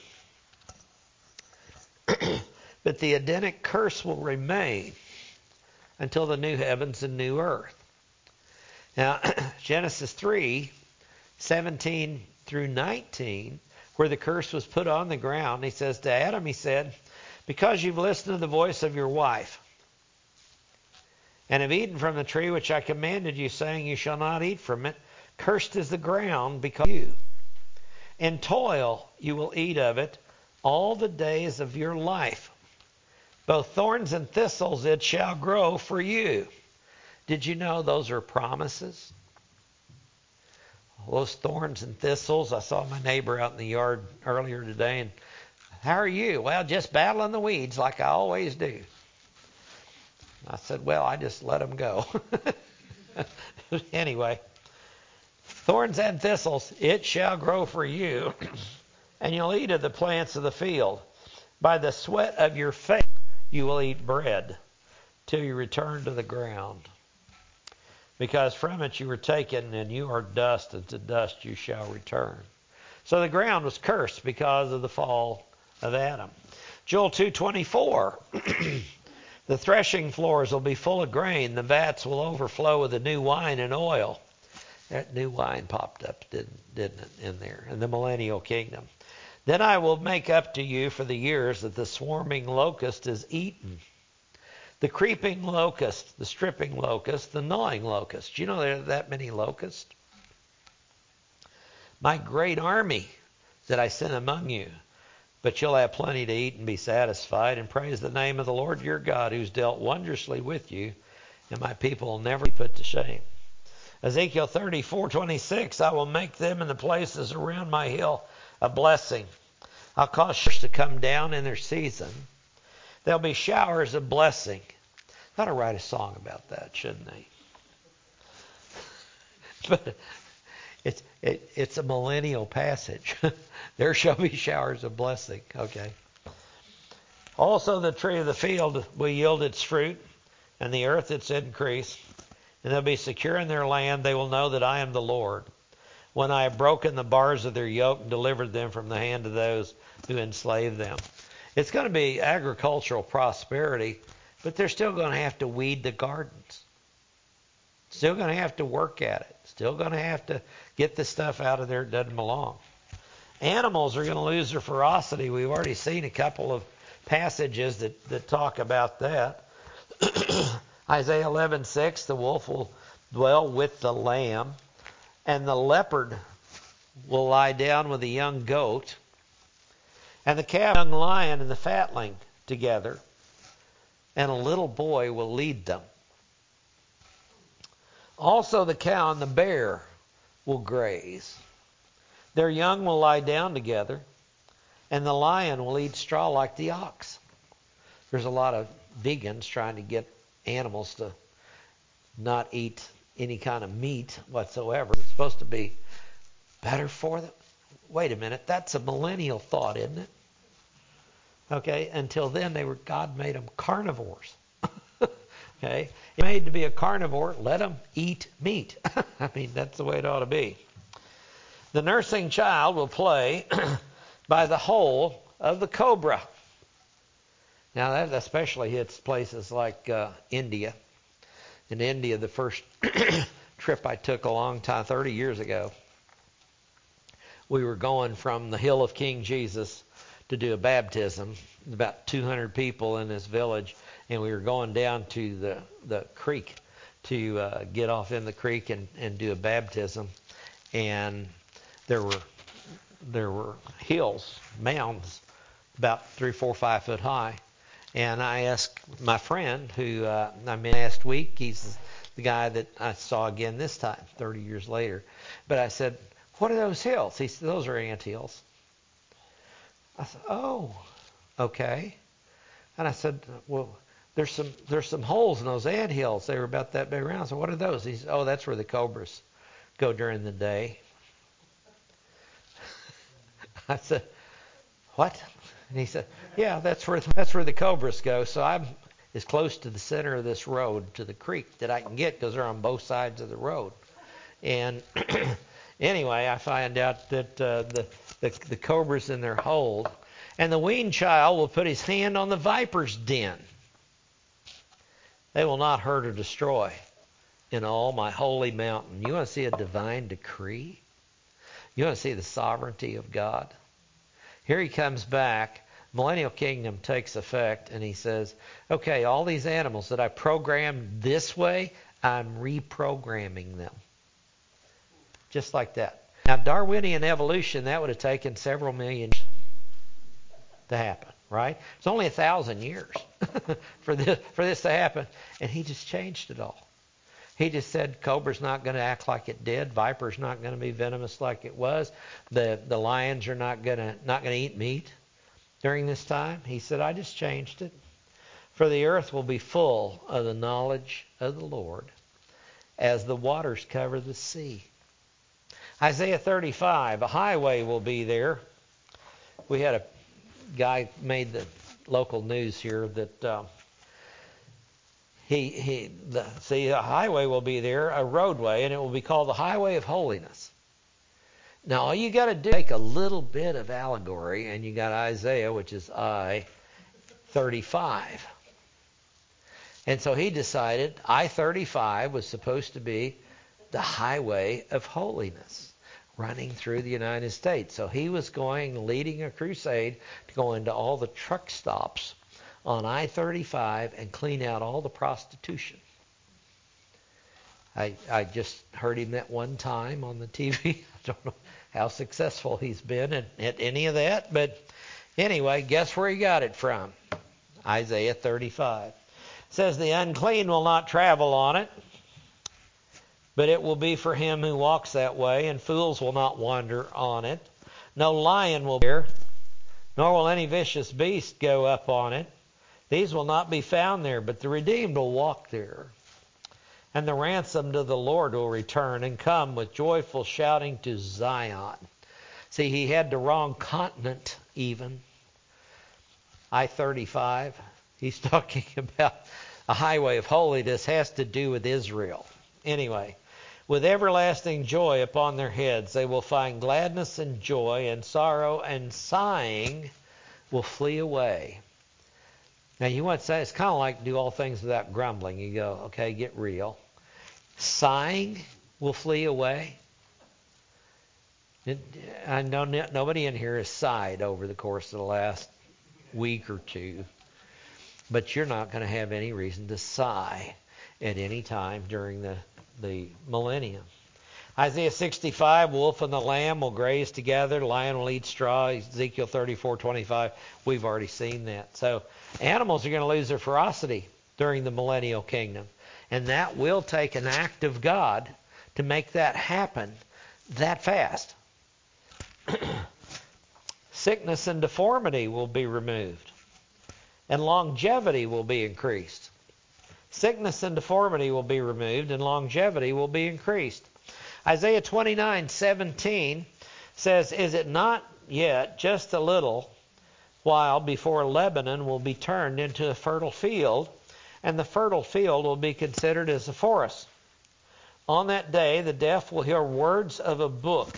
But the Edenic curse will remain until the new heavens and new earth. Now, Genesis 3:17 through 19, where the curse was put on the ground, he says to Adam, he said, because you've listened to the voice of your wife, and have eaten from the tree which I commanded you, saying, you shall not eat from it, cursed is the ground because of you. In toil you will eat of it all the days of your life. Both thorns and thistles it shall grow for you. Did you know those are promises? Those thorns and thistles. I saw my neighbor out in the yard earlier today, and how are you? Well, just battling the weeds like I always do. I said, well, I just let them go. Anyway, thorns and thistles, it shall grow for you, and you'll eat of the plants of the field. By the sweat of your face you will eat bread till you return to the ground. Because from it you were taken, and you are dust, and to dust you shall return. So the ground was cursed because of the fall of Adam. Joel 2:24, the threshing floors will be full of grain, the vats will overflow with the new wine and oil. That new wine popped up, didn't it, in there, in the millennial kingdom. Then I will make up to you for the years that the swarming locust is eaten. The creeping locust, the stripping locust, the gnawing locust. Do you know there are that many locusts? My great army that I sent among you. But you'll have plenty to eat and be satisfied, and praise the name of the Lord your God, who's dealt wondrously with you, and my people will never be put to shame. Ezekiel 34:26, I will make them and the places around my hill a blessing. I'll cause showers to come down in their season. There'll be showers of blessing. Ought to write a song about that, shouldn't they? But it's a millennial passage. There shall be showers of blessing. Okay. Also the tree of the field will yield its fruit, and the earth its increase. And they'll be secure in their land. They will know that I am the Lord, when I have broken the bars of their yoke and delivered them from the hand of those who enslave them. It's going to be agricultural prosperity, but they're still going to have to weed the gardens. Still going to have to work at it. Still going to have to get the stuff out of there that doesn't belong. Animals are going to lose their ferocity. We've already seen a couple of passages that talk about that. Isaiah 11:6, the wolf will dwell with the lamb, and the leopard will lie down with the young goat, and the calf, young lion, and the fatling together, and a little boy will lead them. Also the cow and the bear will graze. Their young will lie down together, and the lion will eat straw like the ox. There's a lot of vegans trying to get animals to not eat any kind of meat whatsoever. It's supposed to be better for them. Wait a minute, that's a millennial thought, isn't it? Okay, until then God made them carnivores. Okay, made to be a carnivore, let them eat meat. I mean, that's the way it ought to be. The nursing child will play by the hole of the cobra. Now that especially hits places like India. In India, the first trip I took a long time, 30 years ago, we were going from the hill of King Jesus to do a baptism. About 200 people in this village, and we were going down to the creek to get off in the creek and do a baptism. And there were hills, mounds, about 3, 4, 5 foot high. And I asked my friend who I met last week, he's the guy that I saw again this time, 30 years later. But I said, what are those hills? He said, those are anthills. I said, oh, okay. And I said, well, there's some holes in those anthills. They were about that big around. So what are those? He said, oh, that's where the cobras go during the day. I said, what? And he said, yeah, that's where the cobras go. So I'm as close to the center of this road, to the creek, that I can get, because they're on both sides of the road. And anyway, I find out that the cobra's in their hold. And the weaned child will put his hand on the viper's den. They will not hurt or destroy in all my holy mountain. You want to see a divine decree? You want to see the sovereignty of God? Here he comes back. Millennial kingdom takes effect, and he says, okay, all these animals that I programmed this way, I'm reprogramming them. Just like that. Now, Darwinian evolution, that would have taken several million years to happen, right? It's only 1,000 years for this to happen, and he just changed it all. He just said cobra's not going to act like it did. Viper's not going to be venomous like it was. The lions are not going to eat meat during this time. He said, I just changed it. For the earth will be full of the knowledge of the Lord as the waters cover the sea. Isaiah 35, a highway will be there. We had a guy made the local news here that a highway will be there, a roadway, and it will be called the Highway of Holiness. Now, all you got to do is take a little bit of allegory, and you got Isaiah, which is I-35. And so he decided I-35 was supposed to be the highway of holiness running through the United States. So he was leading a crusade to go into all the truck stops on I-35 and clean out all the prostitution. I just heard him that one time on the TV. I don't know how successful he's been at any of that. But anyway, guess where he got it from? Isaiah 35. It says, the unclean will not travel on it. but it will be for him who walks that way, and fools will not wander on it. No lion will be there, nor will any vicious beast go up on it. These will not be found there, but the redeemed will walk there. And the ransomed of the Lord will return and come with joyful shouting to Zion. See, he had the wrong continent even. I-35. He's talking about a highway of holiness, has to do with Israel. Anyway, with everlasting joy upon their heads, they will find gladness and joy, and sorrow and sighing will flee away. Now, you want to say, it's kind of like do all things without grumbling. You go, okay, get real. Sighing will flee away. I know nobody in here has sighed over the course of the last week or two, but you're not going to have any reason to sigh at any time during the millennium. Isaiah 65, wolf and the lamb will graze together, the lion will eat straw. Ezekiel 34:25, we've already seen that. So animals are going to lose their ferocity during the millennial kingdom, and that will take an act of God to make that happen that fast. Sickness and deformity will be removed, and longevity will be increased. Sickness and deformity will be removed, and longevity will be increased. Isaiah 29:17 says, "Is it not yet just a little while before Lebanon will be turned into a fertile field, and the fertile field will be considered as a forest? On that day the deaf will hear words of a book."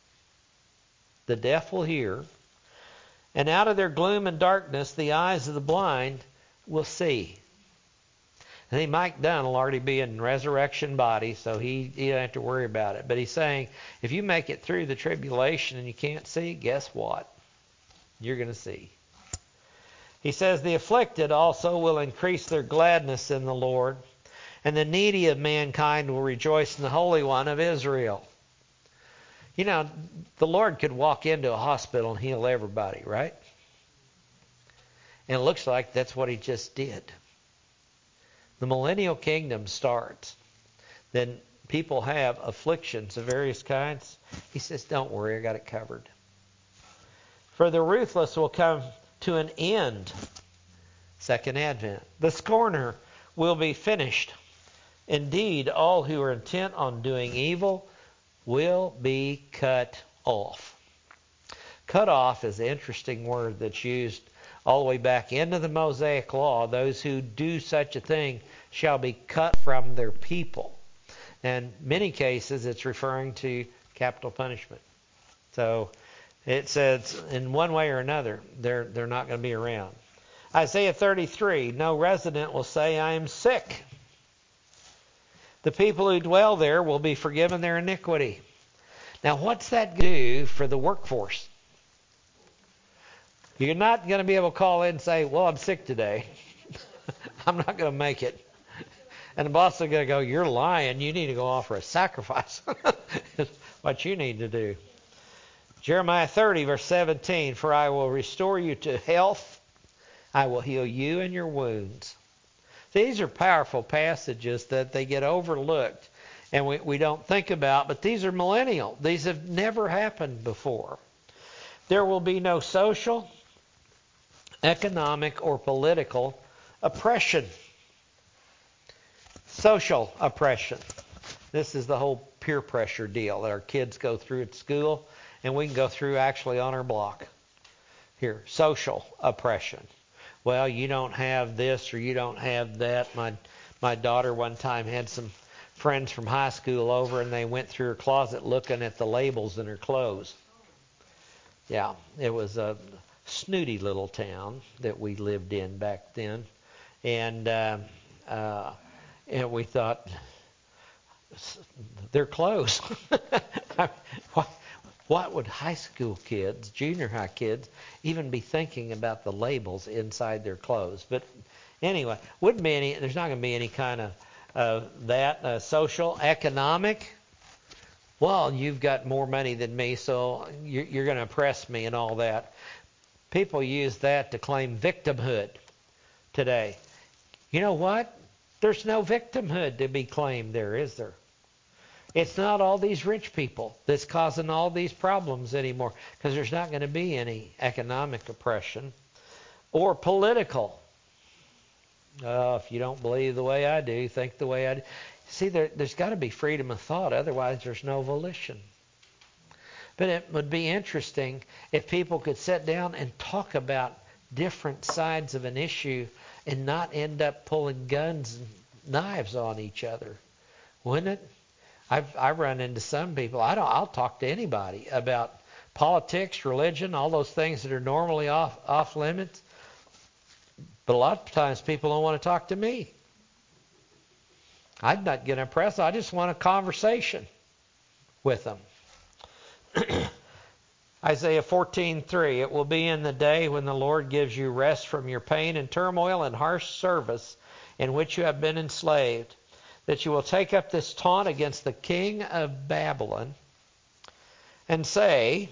The deaf will hear. "And out of their gloom and darkness the eyes of the blind will see." I think Mike Dunn will already be in resurrection body, so he don't have to worry about it. But he's saying, if you make it through the tribulation and you can't see, guess what? You're going to see. He says, "The afflicted also will increase their gladness in the Lord, and the needy of mankind will rejoice in the Holy One of Israel." You know, the Lord could walk into a hospital and heal everybody, right? And it looks like that's what he just did. The millennial kingdom starts. Then people have afflictions of various kinds. He says, don't worry, I got it covered. "For the ruthless will come to an end." Second advent. "The scorner will be finished. Indeed, all who are intent on doing evil will be cut off." Cut off is an interesting word that's used all the way back into the Mosaic Law. Those who do such a thing shall be cut from their people. And in many cases, it's referring to capital punishment. So it says in one way or another, they're not going to be around. Isaiah 33, "No resident will say, I am sick. The people who dwell there will be forgiven their iniquity." Now, what's that do for the workforce? You're not going to be able to call in and say, well, I'm sick today. I'm not going to make it. And the boss is going to go, you're lying. You need to go offer a sacrifice. That's what you need to do. Jeremiah 30, verse 17, "For I will restore you to health. I will heal you and your wounds." These are powerful passages that they get overlooked and we don't think about, but these are millennial. These have never happened before. There will be no social, economic, or political oppression. Social oppression. This is the whole peer pressure deal that our kids go through at school, and we can go through actually on our block. Here, social oppression. Well, you don't have this or you don't have that. My daughter one time had some friends from high school over, and they went through her closet looking at the labels in her clothes. Yeah, it was a snooty little town that we lived in back then. And we thought, they're clothes. What would high school kids, junior high kids, even be thinking about the labels inside their clothes? But anyway, there's not going to be any kind of that. Social, economic. Well, you've got more money than me, so you're going to oppress me and all that. People use that to claim victimhood today. You know what? There's no victimhood to be claimed there, is there? It's not all these rich people that's causing all these problems anymore, because there's not going to be any economic oppression or political. If you don't believe the way I do, think the way I do. See, there's got to be freedom of thought. Otherwise, there's no volition. But it would be interesting if people could sit down and talk about different sides of an issue and not end up pulling guns and knives on each other. Wouldn't it? I've run into some people. I'll talk to anybody about politics, religion, all those things that are normally off limits. But a lot of times people don't want to talk to me. I'm not getting impressed. I just want a conversation with them. Isaiah 14:3, it will be in the day when the Lord gives you rest from your pain and turmoil and harsh service in which you have been enslaved, that you will take up this taunt against the king of Babylon and say,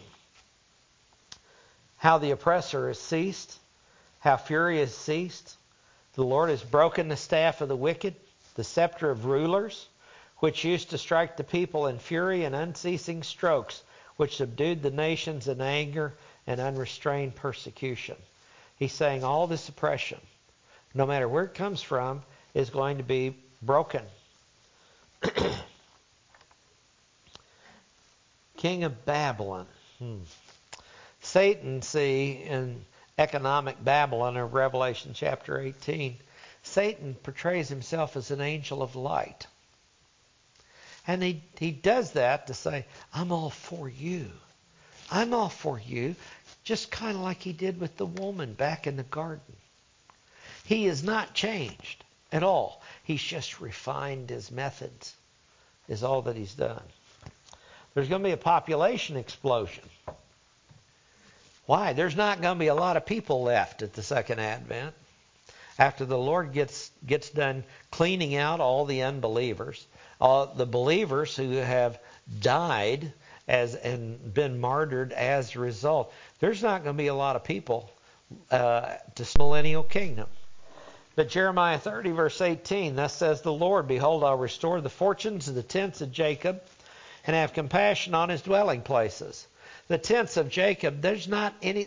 how the oppressor has ceased, how fury has ceased. The Lord has broken the staff of the wicked, the scepter of rulers, which used to strike the people in fury and unceasing strokes, which subdued the nations in anger and unrestrained persecution. He's saying all this oppression, no matter where it comes from, is going to be broken. King of Babylon. Satan, see, in economic Babylon of Revelation chapter 18, Satan portrays himself as an angel of light. And he does that to say, I'm all for you. I'm all for you. Just kind of like he did with the woman back in the garden. He is not changed at all. He's just refined his methods, is all that he's done. There's going to be a population explosion. Why? There's not going to be a lot of people left at the second advent. After the Lord gets done cleaning out all the unbelievers, all the believers who have died and been martyred as a result, there's not going to be a lot of people to the millennial kingdom. But Jeremiah 30 verse 18, thus says the Lord, behold, I'll restore the fortunes of the tents of Jacob and have compassion on his dwelling places. The tents of Jacob, there's not any...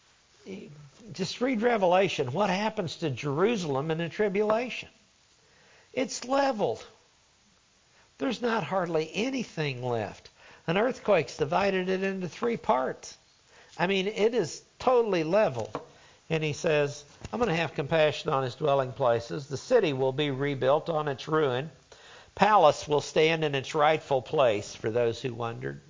Just read Revelation. What happens to Jerusalem in the tribulation? It's leveled. There's not hardly anything left. An earthquake's divided it into 3 parts. I mean, it is totally leveled. And he says, I'm going to have compassion on his dwelling places. The city will be rebuilt on its ruin. Palace will stand in its rightful place, for those who wondered.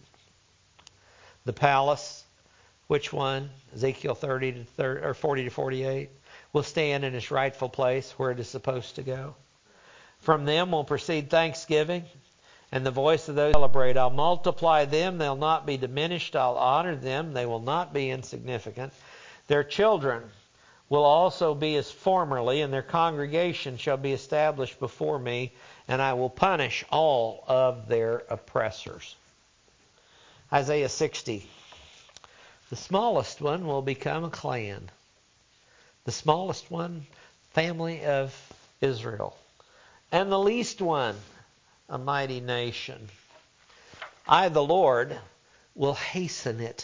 The palace, which one? Ezekiel 40 to 48, will stand in its rightful place where it is supposed to go. From them will proceed thanksgiving and the voice of those who celebrate. I'll multiply them. They'll not be diminished. I'll honor them. They will not be insignificant. Their children will also be as formerly, and their congregation shall be established before me, and I will punish all of their oppressors. Isaiah 60. The smallest one will become a clan. The smallest one, family of Israel. And the least one, a mighty nation. I, the Lord, will hasten it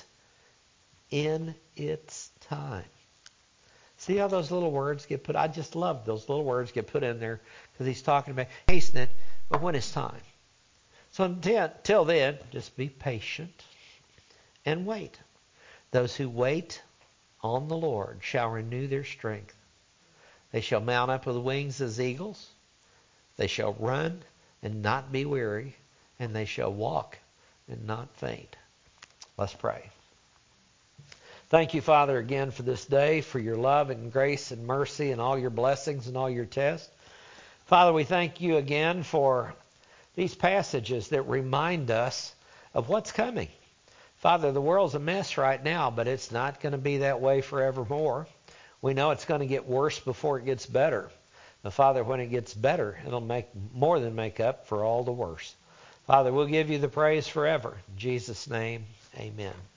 in its time. See how those little words get put? I just love those little words get put in there because he's talking about hasten it, but when it's time. So until then, just be patient and wait. Those who wait on the Lord shall renew their strength. They shall mount up with wings as eagles. They shall run and not be weary, and they shall walk and not faint. Let's pray. Thank you, Father, again for this day, for your love and grace and mercy and all your blessings and all your tests. Father, we thank you again for these passages that remind us of what's coming. Father, the world's a mess right now, but it's not going to be that way forevermore. We know it's going to get worse before it gets better. But Father, when it gets better, it'll make more than make up for all the worse. Father, we'll give you the praise forever. In Jesus' name, amen.